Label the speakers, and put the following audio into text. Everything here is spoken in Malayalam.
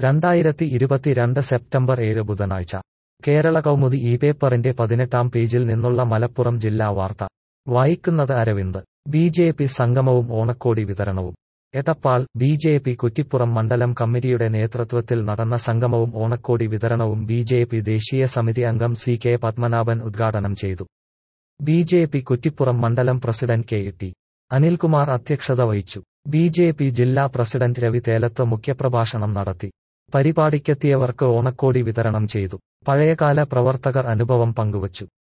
Speaker 1: 2022 സെപ്റ്റംബർ 7 ബുധനാഴ്ച കേരള കൗമുദി ഈ പേപ്പറിന്റെ 18-ാം പേജിൽ നിന്നുള്ള മലപ്പുറം ജില്ലാ വാർത്ത വായിക്കുന്നത് അരവിന്ദ്. ബി.ജെ.പി. സംഗമവും ഓണക്കോടി വിതരണവും. എടപ്പാൾ ബി.ജെ.പി. കുറ്റിപ്പുറം മണ്ഡലം കമ്മിറ്റിയുടെ നേതൃത്വത്തിൽ നടന്ന സംഗമവും ഓണക്കോടി വിതരണവും ബി.ജെ.പി. ദേശീയ സമിതി അംഗം സി.കെ. പത്മനാഭൻ ഉദ്ഘാടനം ചെയ്തു. ബി.ജെ.പി. കുറ്റിപ്പുറം മണ്ഡലം പ്രസിഡന്റ് കെ.ടി. അനിൽകുമാർ അധ്യക്ഷത വഹിച്ചു. ബി.ജെ.പി. ജില്ലാ പ്രസിഡന്റ് രവി തേലത്ത് മുഖ്യപ്രഭാഷണം നടത്തി. പരിപാടിക്കെത്തിയവർക്ക് ഓണക്കോടി വിതരണം ചെയ്തു. പഴയകാല പ്രവർത്തകർ അനുഭവം പങ്കുവച്ചു.